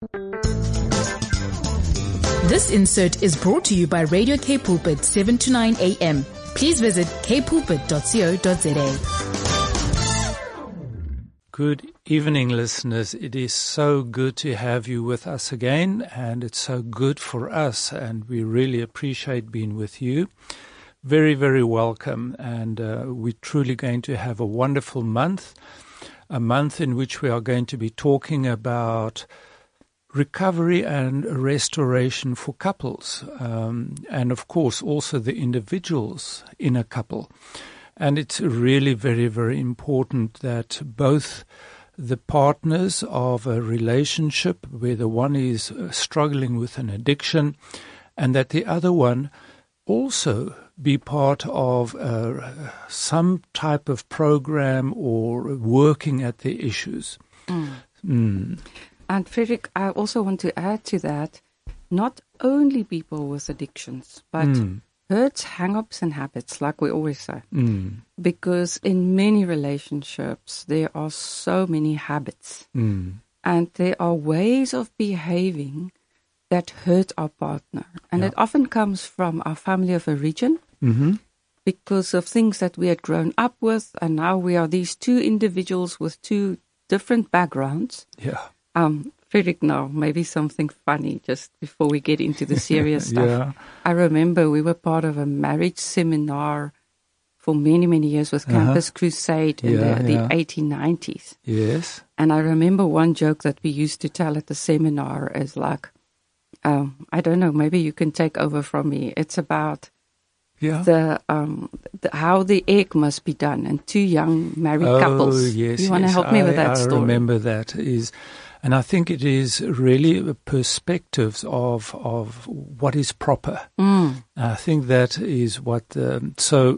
This insert is brought to you by Radio K Pulpit 7 to 9 a.m. Please visit kpulpit.co.za. Good evening, listeners. It is so good to have you with us again, and it's so good for us, and we really appreciate being with you. Very, very welcome, and we're truly going to have a wonderful month, a month in which we are going to be talking about recovery and restoration for couples, and of course also the individuals in a couple. And it's really very, very important that both the partners of a relationship, where the one is struggling with an addiction, and that the other one also be part of some type of program or working at the issues. And Frederick, I also want to add to that, not only people with addictions, but hurts, hang-ups and habits, like we always say. Because in many relationships, there are so many habits. And there are ways of behaving that hurt our partner. And it often comes from our family of origin, because of things that we had grown up with, and now we are these two individuals with two different backgrounds. Frederick, now, maybe something funny just before we get into the serious stuff. I remember we were part of a marriage seminar for many, many years with Campus Crusade in the 1890s. Yes. And I remember one joke that we used to tell at the seminar is like, I don't know, maybe you can take over from me. It's about how the egg must be done, and two young married couples. Yes, you want to help me with that story? I remember that. And I think it is really perspectives of what is proper. I think that is what the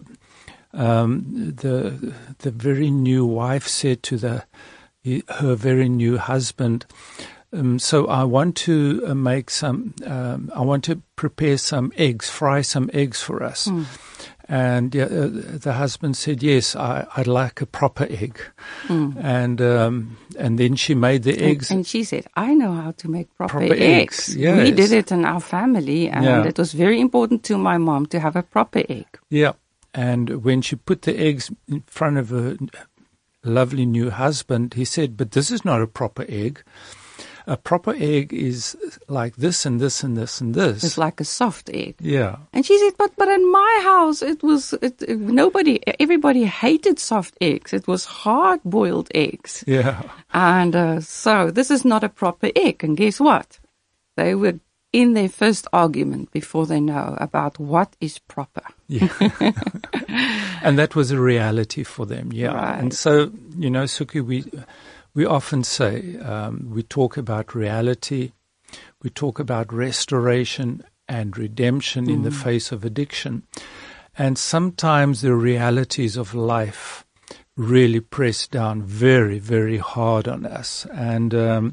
very new wife said to her very new husband. So I want to I want to prepare some eggs, fry some eggs for us. And the husband said, yes, I'd like a proper egg. And then she made the eggs. And she said, I know how to make proper eggs. Yes. We did it in our family, and it was very important to my mom to have a proper egg. Yeah. And when she put the eggs in front of her lovely new husband, he said, but this is not a proper egg. A proper egg is like this and this and this and this. It's like a soft egg. Yeah. And she said, but in my house, everybody hated soft eggs. It was hard-boiled eggs. Yeah. And so this is not a proper egg. And guess what? They were in their first argument before they know about what is proper. Yeah. And that was a reality for them. Yeah. Right. And so, Suki, we often say, we talk about reality, we talk about restoration and redemption in the face of addiction. And sometimes the realities of life really press down very, very hard on us. And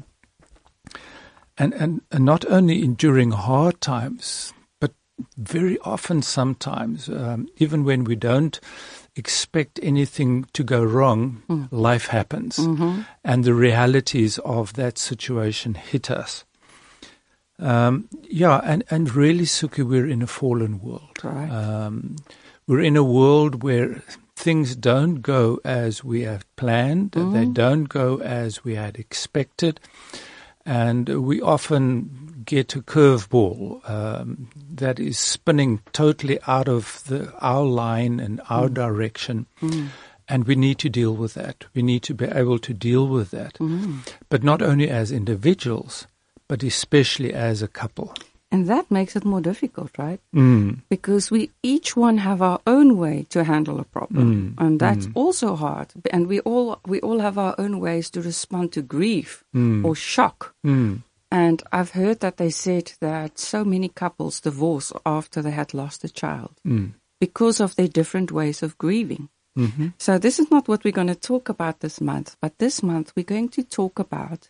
not only during hard times, but very often sometimes, even when we don't expect anything to go wrong, life happens. And the realities of that situation hit us. And really, Suki, we're in a fallen world. Right. We're in a world where things don't go as we have planned. They don't go as we had expected. And we often get a curveball that is spinning totally out of our line and our direction. And we need to deal with that. We need to be able to deal with that. But not only as individuals, but especially as a couple. And that makes it more difficult, right? Because we each one have our own way to handle a problem. And that's also hard. And we all have our own ways to respond to grief or shock. And I've heard that they said that so many couples divorce after they had lost a child because of their different ways of grieving. So this is not what we're going to talk about this month. But this month we're going to talk about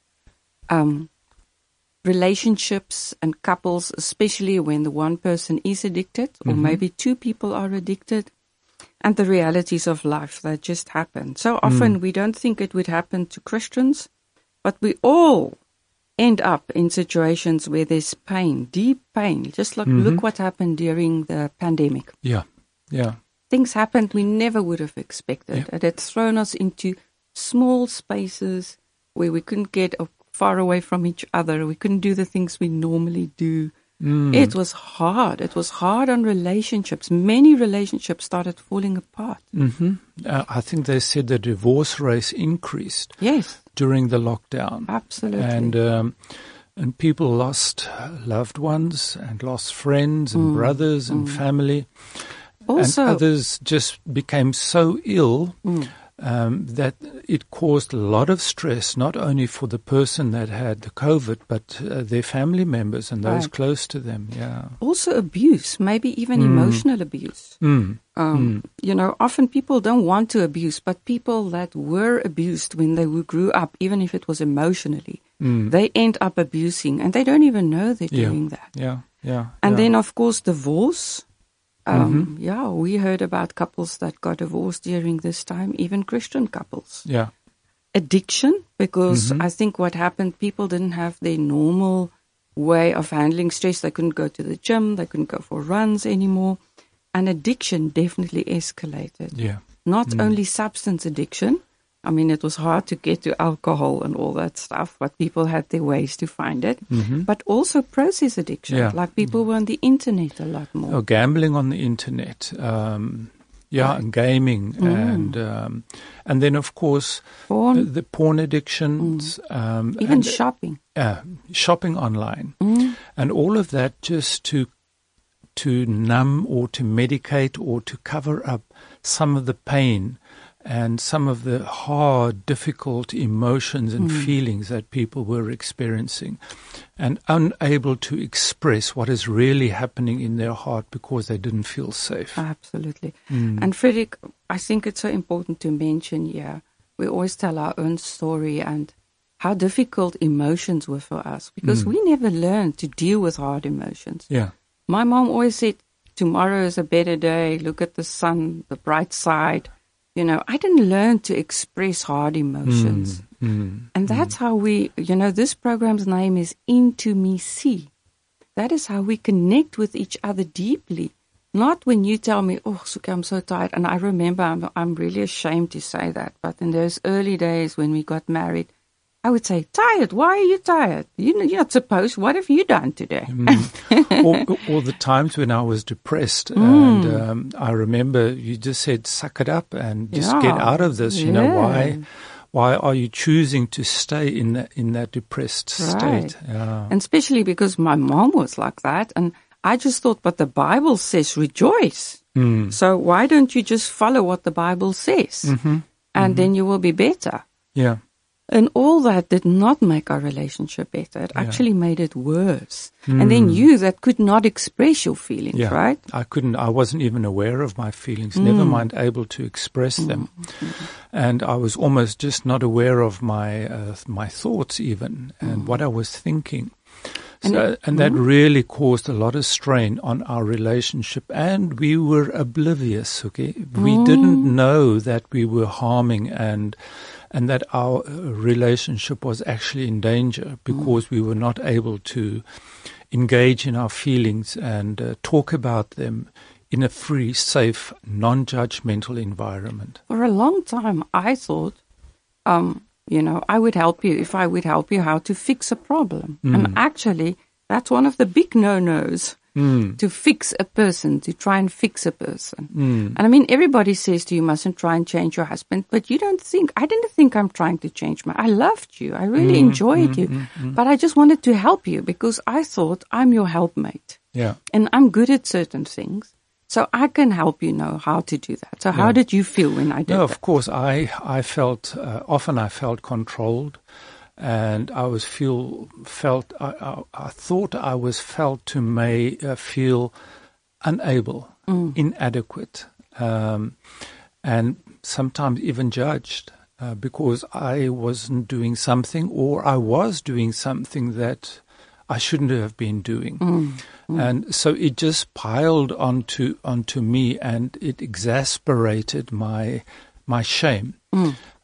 relationships and couples, especially when the one person is addicted or maybe two people are addicted, and the realities of life that just happen. So often we don't think it would happen to Christians, but we all end up in situations where there's pain, deep pain. Just look what happened during the pandemic. Yeah. Things happened we never would have expected. Yeah. It had thrown us into small spaces where we couldn't get far away from each other. We couldn't do the things we normally do. It was hard. It was hard on relationships. Many relationships started falling apart. I think they said the divorce rate increased. Yes. During the lockdown. Absolutely. And people lost loved ones and lost friends and brothers and family. Also, and others just became so ill that it caused a lot of stress, not only for the person that had the COVID, but their family members and those close to them. Yeah. Also abuse, maybe even emotional abuse. Often people don't want to abuse, but people that were abused when they grew up, even if it was emotionally, they end up abusing, and they don't even know they're doing that. Yeah. And then, of course, divorce. We heard about couples that got divorced during this time, even Christian couples. Yeah. Addiction, because I think what happened, people didn't have their normal way of handling stress. They couldn't go to the gym, they couldn't go for runs anymore. And addiction definitely escalated. Yeah. Not only substance addiction. I mean, it was hard to get to alcohol and all that stuff, but people had their ways to find it. But also process addiction, like people were on the internet a lot more. Oh, gambling on the internet, and gaming, and then of course the porn addictions, even shopping, shopping online, and all of that just to numb or to medicate or to cover up some of the pain and some of the hard, difficult emotions and feelings that people were experiencing, and unable to express what is really happening in their heart because they didn't feel safe. Absolutely. And Frederick, I think it's so important to mention here, we always tell our own story and how difficult emotions were for us, because we never learned to deal with hard emotions. Yeah. My mom always said, tomorrow is a better day, look at the sun, the bright side. I didn't learn to express hard emotions. And that's how this program's name is Intimacy. That is how we connect with each other deeply. Not when you tell me, oh, Suki, I'm so tired. And I remember, I'm really ashamed to say that, but in those early days when we got married, I would say, tired? Why are you tired? You're not supposed. What have you done today? Or the times when I was depressed, and I remember you just said, suck it up and just get out of this. Why are you choosing to stay in that depressed state? Yeah. And especially because my mom was like that, and I just thought, but the Bible says rejoice. So why don't you just follow what the Bible says? And then you will be better. Yeah. And all that did not make our relationship better. It actually made it worse. And then you that could not express your feelings, right? I wasn't even aware of my feelings, never mind able to express them. And I was almost just not aware of my thoughts even and what I was thinking. And that really caused a lot of strain on our relationship, and we were oblivious, okay? We didn't know that we were harming and that our relationship was actually in danger because we were not able to engage in our feelings and talk about them in a free, safe, non-judgmental environment. For a long time, I thought, I would help you if I would help you how to fix a problem. And actually, that's one of the big no-nos. To fix a person, to try and fix a person. And I mean, everybody says to you, mustn't try and change your husband, but I didn't think I'm trying to change I loved you. I really enjoyed you, but I just wanted to help you because I thought I'm your helpmate. Yeah. And I'm good at certain things. So I can help you know how to do that. So how did you feel when I did that? No, of course, I felt, often I felt controlled. And I thought I was felt to feel unable, inadequate, and sometimes even judged because I wasn't doing something, or I was doing something that I shouldn't have been doing. And so it just piled onto me, and it exasperated my shame.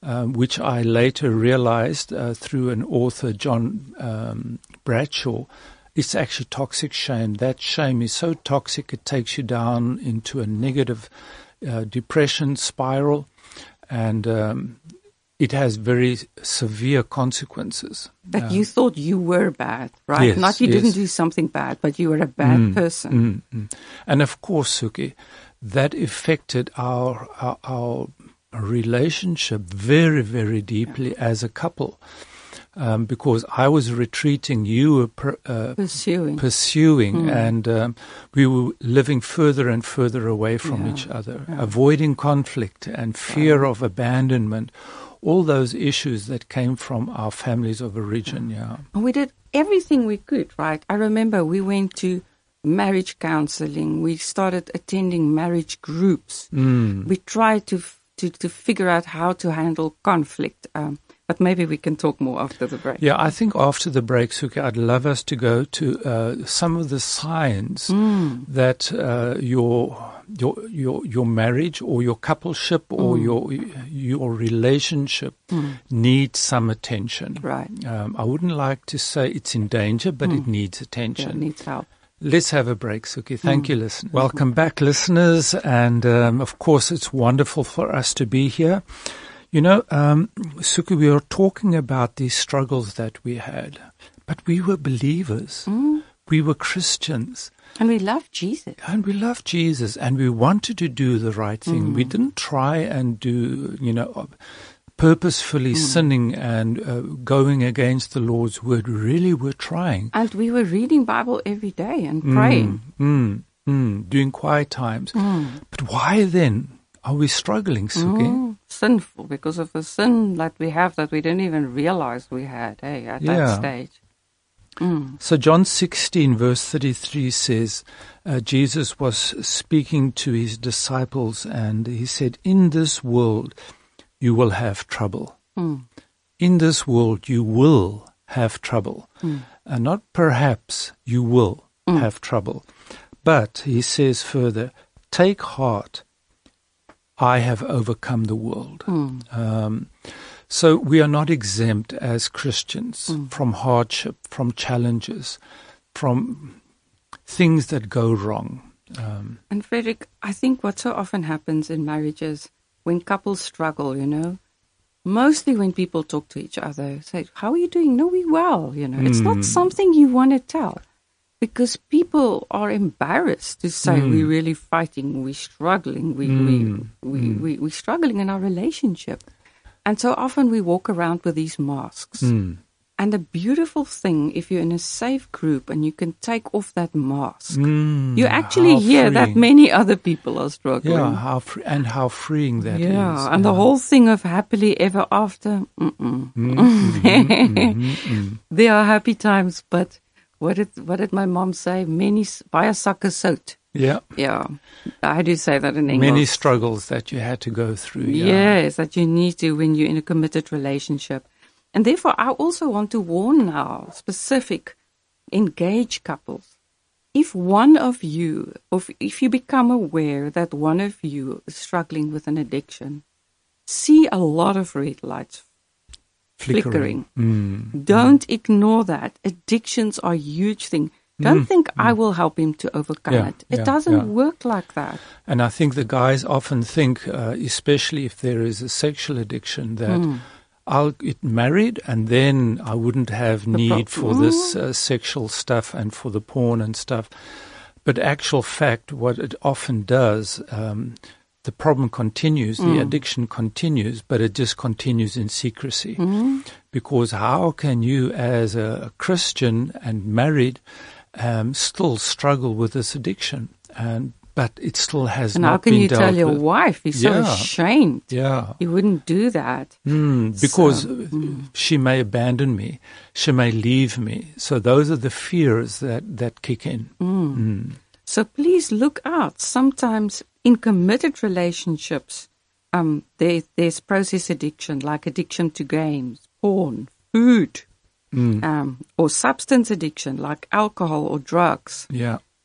which I later realized through an author, John Bradshaw. It's actually toxic shame. That shame is so toxic it takes you down into a negative depression spiral, and it has very severe consequences. But you thought you were bad, right? Yes, Not you didn't do something bad, but you were a bad person. And of course, Suki, that affected our relationship very, very deeply as a couple. Because I was retreating, you were pursuing, and we were living further and further away from each other, avoiding conflict and fear of abandonment, all those issues that came from our families of origin. And we did everything we could, right? I remember we went to marriage counseling. We started attending marriage groups. We tried to figure out how to handle conflict. But maybe we can talk more after the break. Yeah, I think after the break, Suki, I'd love us to go to some of the signs that your marriage or your coupleship or your relationship needs some attention. Right. I wouldn't like to say it's in danger, but it needs attention. Yeah, it needs help. Let's have a break, Suki. Thank you, listeners. Welcome back, listeners. And, of course, it's wonderful for us to be here. You know, Suki, we were talking about these struggles that we had, but we were believers. We were Christians. And we loved Jesus. And we wanted to do the right thing. We didn't try and do, purposefully sinning and going against the Lord's word. We really were trying. And we were reading Bible every day and praying. Doing quiet times. But why then are we struggling, Suki? Sinful, because of the sin that we have that we didn't even realize we had at that stage. So John 16 verse 33 says, Jesus was speaking to his disciples and he said, in this world you will have trouble. In this world you will have trouble. And not perhaps, you will have trouble. But he says further, take heart, I have overcome the world. So we are not exempt as Christians from hardship, from challenges, from things that go wrong. And Frederick, I think what so often happens in marriages when couples struggle, mostly when people talk to each other, say, how are you doing? No, we well, It's not something you want to tell. Because people are embarrassed to say we're really fighting, we're struggling, we're struggling in our relationship. And so often we walk around with these masks. And the beautiful thing, if you're in a safe group and you can take off that mask, you actually hear that many other people are struggling. Yeah, how freeing that is. Yeah, and the whole thing of happily ever after, there are happy times, but what did my mom say? Many baie sakke sout. Yeah. Yeah. How do you say that in English? Many struggles that you had to go through. Yes, that you need to when you're in a committed relationship. And therefore, I also want to warn now specific engaged couples. If one of you, or if you become aware that one of you is struggling with an addiction, see a lot of red lights flickering. Don't ignore that. Addictions are a huge thing. Don't think I will help him to overcome it. It doesn't work like that. And I think the guys often think, especially if there is a sexual addiction, that I'll get married and then I wouldn't have need for this sexual stuff and for the porn and stuff. But actual fact, what it often does, the problem continues, the addiction continues, but it just continues in secrecy. Because how can you, as a Christian and married, still struggle with this addiction? But it still has not been dealt with. And how can you tell your wife? He's so ashamed. Yeah. He wouldn't do that. Because she may abandon me. She may leave me. So those are the fears that kick in. So please look out. Sometimes in committed relationships, there's process addiction, like addiction to games, porn, food, or substance addiction, like alcohol or drugs. Yeah.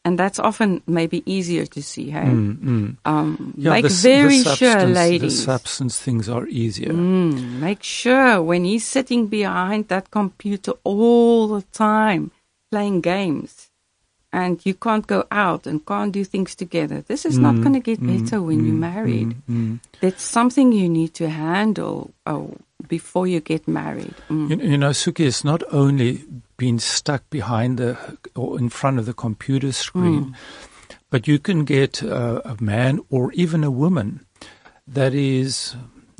And that's often maybe easier to see, hey? Yeah, make very sure, the ladies. substance things are easier. Make sure when he's sitting behind that computer all the time playing games and you can't go out and can't do things together, this is not going to get better when you're married. That's something you need to handle before you get married. You know, Suki, it's not only being stuck behind or in front of the computer screen, but you can get a man or even a woman that is,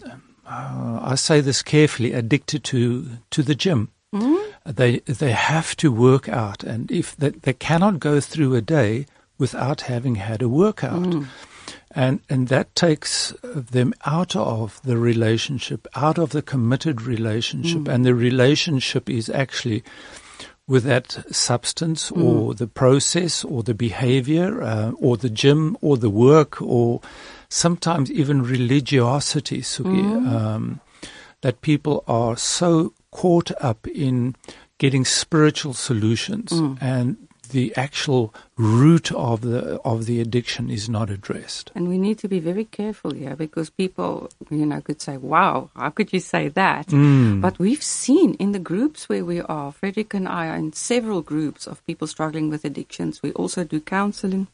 I say this carefully, addicted to the gym. They have to work out, and if they cannot go through a day without having had a workout. And that takes them out of the relationship, out of the committed relationship. And the relationship is actually with that substance or the process or the behavior or the gym or the work or sometimes even religiosity, Suki, that people are so caught up in getting spiritual solutions and the actual root of the addiction is not addressed. And we need to be very careful here because people, could say, wow, how could you say that? But we've seen in the groups where we are, Frederick and I are in several groups of people struggling with addictions. We also do counseling.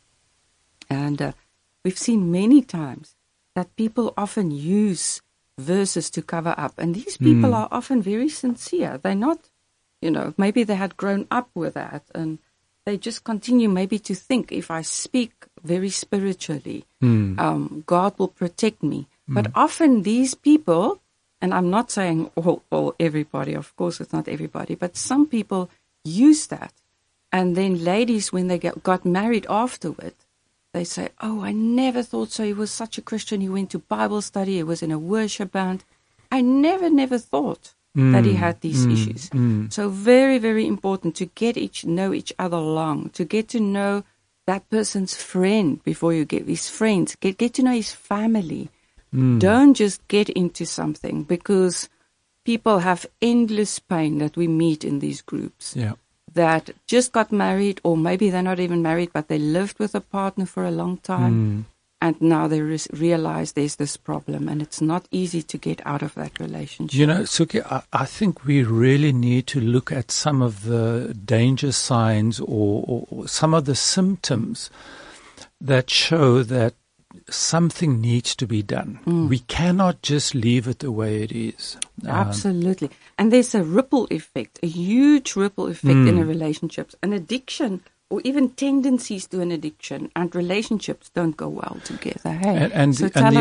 And we've seen many times that people often use verses to cover up. And these people are often very sincere. They're not, maybe they had grown up with that and they just continue maybe to think if I speak very spiritually, God will protect me. But often these people, and I'm not saying all everybody, of course it's not everybody, but some people use that. And then ladies, when they got married afterward, they say, oh, I never thought so. He was such a Christian. He went to Bible study. He was in a worship band. I never thought that he had these issues. So very, very important to know each other long, to get to know that person's friend before you get his friends, get to know his family. Don't just get into something because people have endless pain that we meet in these groups that just got married, or maybe they're not even married, but they lived with a partner for a long time. And now they realize there's this problem, and it's not easy to get out of that relationship. Suki, I think we really need to look at some of the danger signs or some of the symptoms that show that something needs to be done. We cannot just leave it the way it is. Absolutely. And there's a ripple effect, a huge ripple effect in a relationship. An addiction or even tendencies to an addiction and relationships don't go well together. Hey? And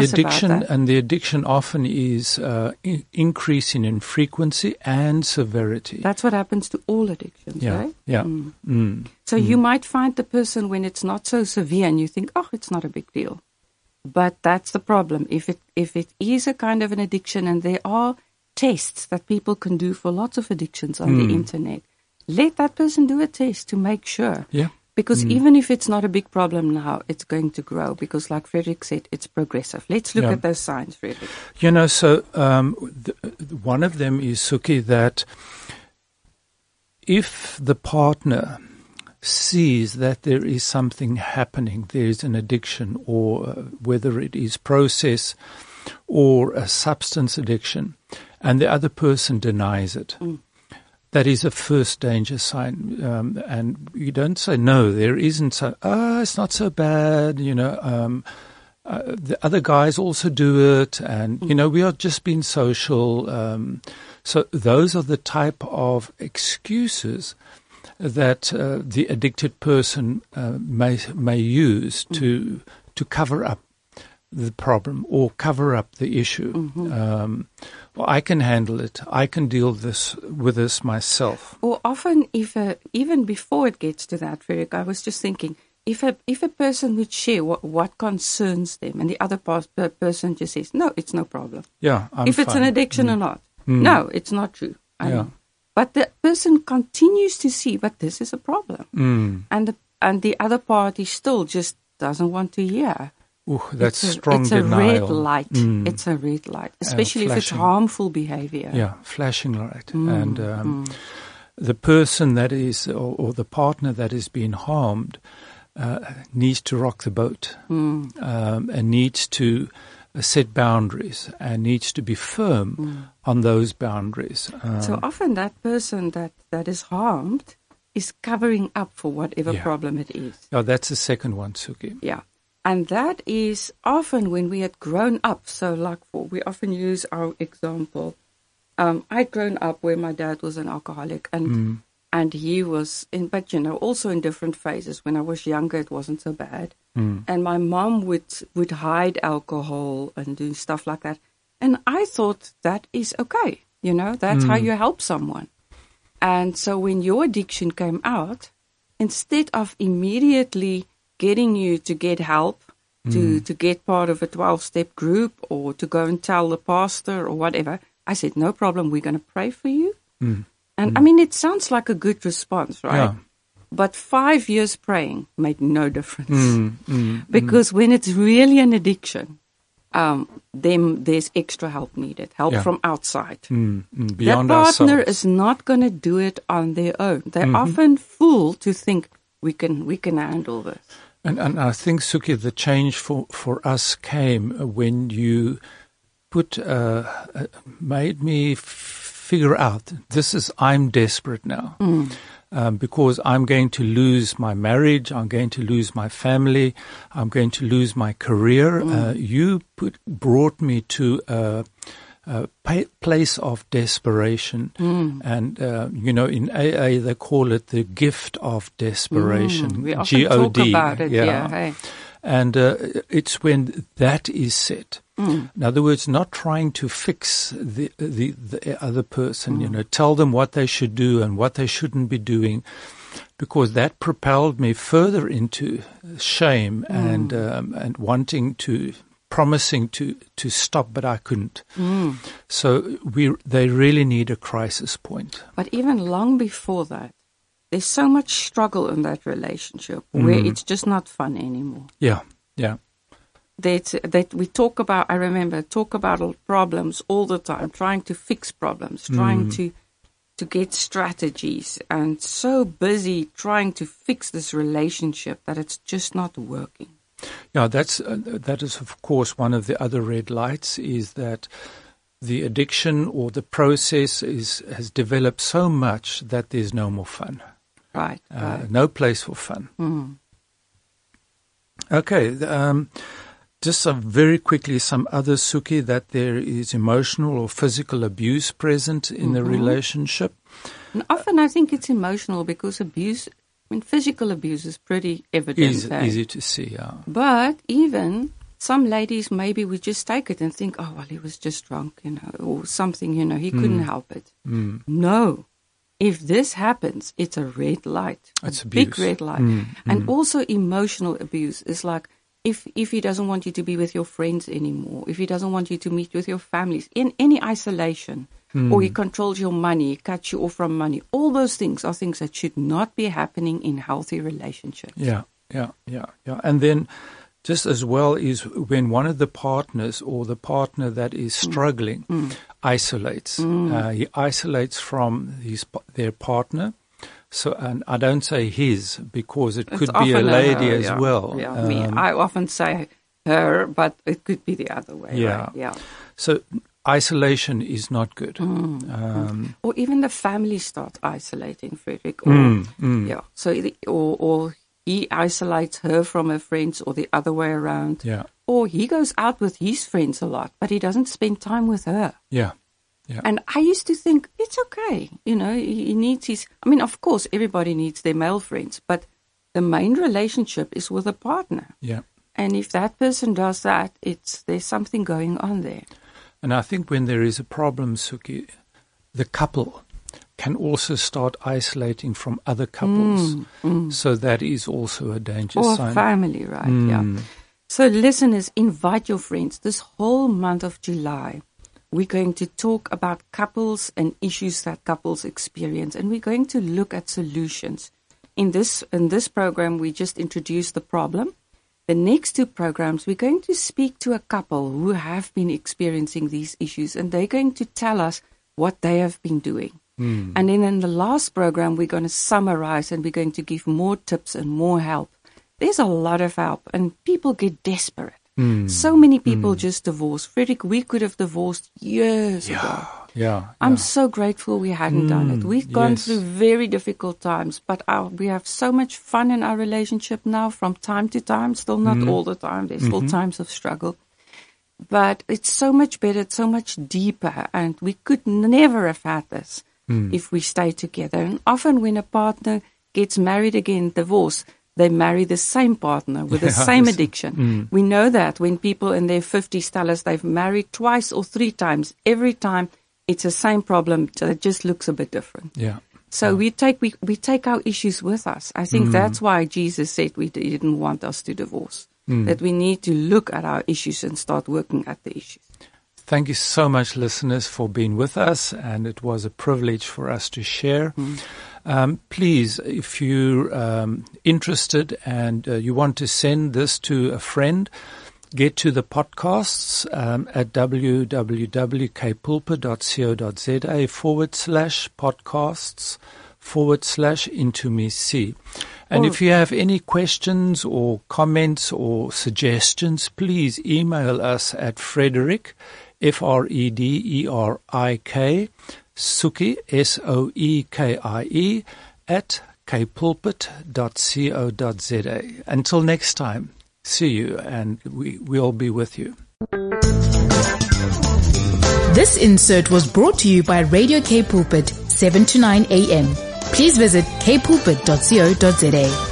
the addiction often is increasing in frequency and severity. That's what happens to all addictions, right? Yeah. So you might find the person when it's not so severe and you think, oh, it's not a big deal. But that's the problem. If it is a kind of an addiction, and there are tests that people can do for lots of addictions on the internet, let that person do a test to make sure. Yeah. Because even if it's not a big problem now, it's going to grow. Because like Frederick said, it's progressive. Let's look at those signs, Frederick. So one of them is, Suki, that if the partner sees that there is something happening, there is an addiction, or whether it is process or a substance addiction, and the other person denies it, that is a first danger sign. And you don't say, no, there isn't, so, it's not so bad, the other guys also do it, and, we are just being social. So those are the type of excuses that the addicted person may use to cover up the problem or cover up the issue. Well, I can handle it. I can deal with this myself. Or often, even before it gets to that, Frederick, I was just thinking, if a person would share what concerns them, and the other person just says, no, it's no problem. Yeah, if it's an addiction or not. No, it's not true. I know. But the person continues to see, but this is a problem. And the other party still just doesn't want to hear. That's strong denial. It's a red light. It's a red light, especially if it's harmful behavior. Yeah, flashing light. And the person that is, or the partner that is being harmed, needs to rock the boat and needs to set boundaries and needs to be firm on those boundaries. So often that person that is harmed is covering up for whatever problem it is. Yeah, that's the second one, Suki. Yeah. And that is often when we had grown up. So we often use our example. I'd grown up where my dad was an alcoholic and he was but also in different phases. When I was younger, it wasn't so bad. And my mom would hide alcohol and do stuff like that. And I thought that is okay. That's how you help someone. And so when your addiction came out, instead of immediately getting you to get help, to get part of a 12-step group or to go and tell the pastor or whatever, I said, no problem, we're going to pray for you. And I mean, it sounds like a good response, right? Yeah. But 5 years praying made no difference. Because when it's really an addiction, then there's extra help needed, help from outside. Beyond the partner ourselves. is not going to do it on their own. They're often fooled to think we can handle this. And I think, Suki, the change for us came when you made me figure out I'm desperate now. Because I'm going to lose my marriage, I'm going to lose my family, I'm going to lose my career. You brought me to a place of desperation. And, in AA they call it the gift of desperation. We often talk about it, hey. And it's when that is set. In other words, not trying to fix the other person, tell them what they should do and what they shouldn't be doing, because that propelled me further into shame and promising to stop, but I couldn't. So they really need a crisis point. But even long before that, there's so much struggle in that relationship where it's just not fun anymore. Yeah. That we talk about problems all the time, trying to fix problems, trying to get strategies, and so busy trying to fix this relationship that it's just not working. Yeah, that is of course one of the other red lights, is that the addiction or the process has developed so much that there's no more fun. Right. No place for fun. Okay. Just very quickly, some other, Suki, that there is emotional or physical abuse present in the relationship. And often I think it's emotional because physical abuse is pretty evident. Easy to see, yeah. But even some ladies, maybe we just take it and think, oh, well, he was just drunk, or something, he couldn't help it. No. If this happens, it's a red light. It's a abuse. Big red light. And also emotional abuse is like, if he doesn't want you to be with your friends anymore, if he doesn't want you to meet with your families, in any isolation, or he controls your money, he cuts you off from money, all those things are things that should not be happening in healthy relationships. Yeah. And then just as well is when one of the partners or the partner that is struggling isolates. He isolates from their partner. So, and I don't say his because it could be a lady as well. Yeah, me. I often say her, but it could be the other way. Yeah. Right? Yeah. So isolation is not good. Or even the family start isolating, Frederick. Yeah. So or he isolates her from her friends, or the other way around. Yeah. Or he goes out with his friends a lot, but he doesn't spend time with her. Yeah. And I used to think, it's okay. He needs of course, everybody needs their male friends, but the main relationship is with a partner. Yeah. And if that person does that, there's something going on there. And I think when there is a problem, Suki, the couple can also start isolating from other couples. So that is also a danger sign. Or family, right? Yeah. So listeners, invite your friends. This whole month of July, we're going to talk about couples and issues that couples experience, and we're going to look at solutions. In this program, we just introduced the problem. The next two programs, we're going to speak to a couple who have been experiencing these issues, and they're going to tell us what they have been doing. And then in the last program, we're going to summarize, and we're going to give more tips and more help. there's a lot of help, and people get desperate. So many people just divorce. Frederick, we could have divorced years ago. I'm so grateful we hadn't done it. We've gone through very difficult times, but we have so much fun in our relationship now from time to time. Still not all the time. There's still times of struggle. But it's so much better, it's so much deeper, and we could never have had this if we stayed together. And often when a partner gets married again, divorced, they marry the same partner with the same addiction. We know that when people in their 50s tell us they've married twice or 3 times, every time it's the same problem, it just looks a bit different. So we take our issues with us. I think that's why Jesus said he didn't want us to divorce, that we need to look at our issues and start working at the issues. Thank you so much, listeners, for being with us, and it was a privilege for us to share. Please, if you're interested and you want to send this to a friend, get to the podcasts at www.kpulpit.co.za/podcasts/IntoMeC. And if you have any questions or comments or suggestions, please email us at Frederick, Frederick, Soekie, Soekie, at kpulpit.co.za. Until next time, see you, and we'll be with you. This insert was brought to you by Radio K Pulpit, 7 to 9 a.m. Please visit kpulpit.co.za.